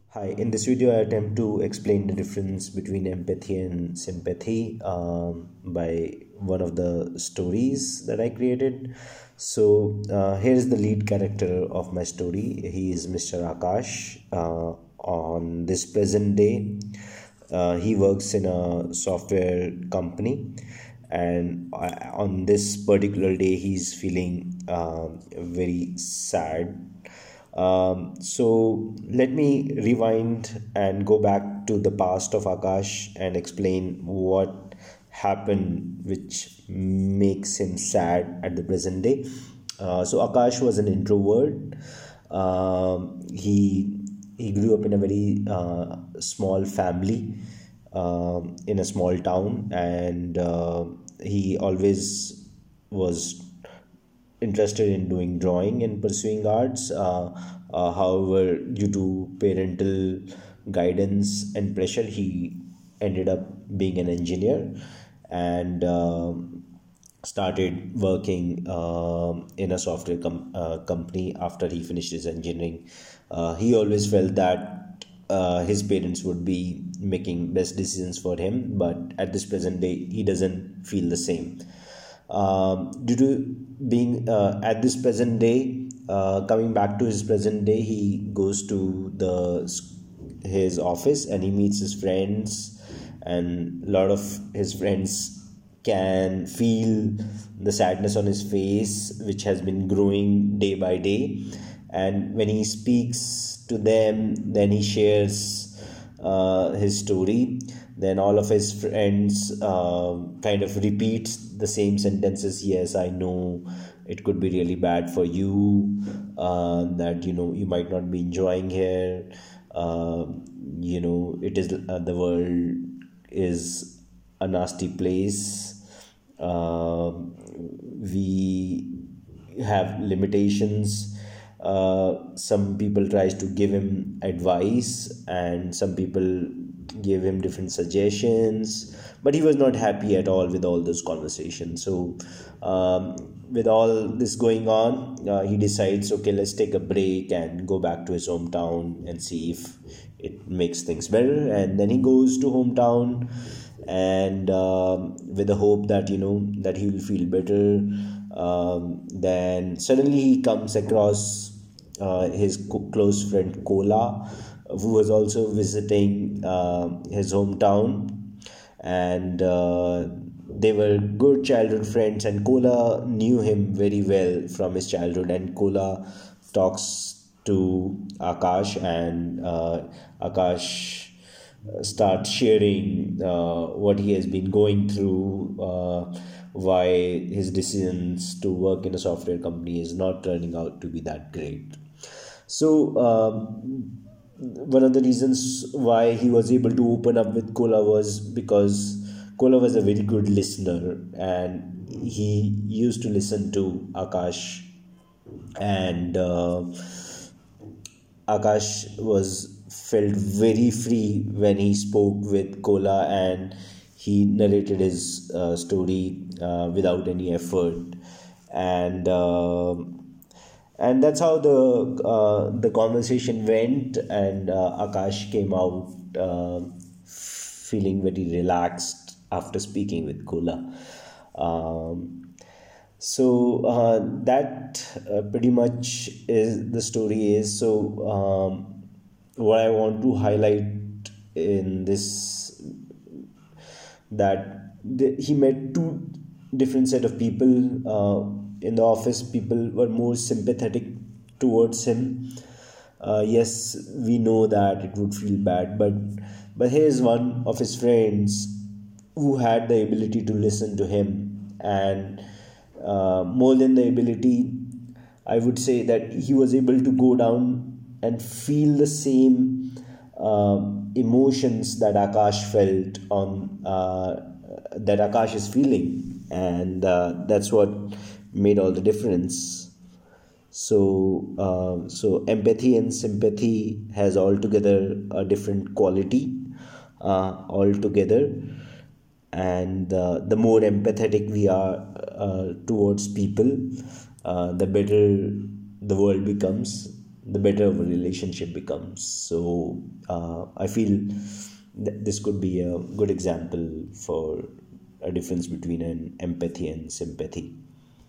Hi, in this video, I attempt to explain the difference between empathy and sympathy by one of the stories that I created. Here is the lead character of my story. He is Mr. Akash. On this present day, he works in a software company, and on this particular day, he's feeling very sad. So let me rewind and go back to the past of Akash and explain what happened which makes him sad at the present day. So Akash was an introvert. He grew up in a very small family in a small town, and he always was interested in doing drawing and pursuing arts. However, due to parental guidance and pressure, he ended up being an engineer and started working in a software company after he finished his engineering. He always felt that his parents would be making best decisions for him, but at this present day, he doesn't feel the same. Due to being at this present day, coming back to his present day, he goes to his office and he meets his friends, and a lot of his friends can feel the sadness on his face, which has been growing day by day. And when he speaks to them, then he shares his story. Then all of his friends kind of repeats the same sentences. Yes, I know it could be really bad for you, that you might not be enjoying here. It is the world is a nasty place. We have limitations. Some people tries to give him advice, and some people gave him different suggestions, but he was not happy at all with all those conversations. So with all this going on, he decides, okay, let's take a break and go back to his hometown and see if it makes things better. And then he goes to hometown, and with the hope that that he will feel better. Then suddenly he comes across his close friend Kola, who was also visiting his hometown, and they were good childhood friends, and Kola knew him very well from his childhood. And Kola talks to Akash, and Akash starts sharing what he has been going through, why his decisions to work in a software company is not turning out to be that great. So one of the reasons why he was able to open up with Kola was because Kola was a very good listener, and he used to listen to Akash. And Akash was felt very free when he spoke with Kola, and he narrated his story without any effort. And that's how the conversation went. And Akash came out feeling very relaxed after speaking with Kola. That pretty much is the story is. What I want to highlight in this, that he met two different set of people. In the office, people were more sympathetic towards him. Yes, we know that it would feel bad, but here's one of his friends who had the ability to listen to him. And more than the ability, I would say that he was able to go down and feel the same emotions that Akash felt on that Akash is feeling, and that's what made all the difference. So empathy and sympathy has altogether a different quality altogether. And the more empathetic we are towards people, the better the world becomes. the better a relationship becomes. So I feel this could be a good example for a difference between an empathy and sympathy.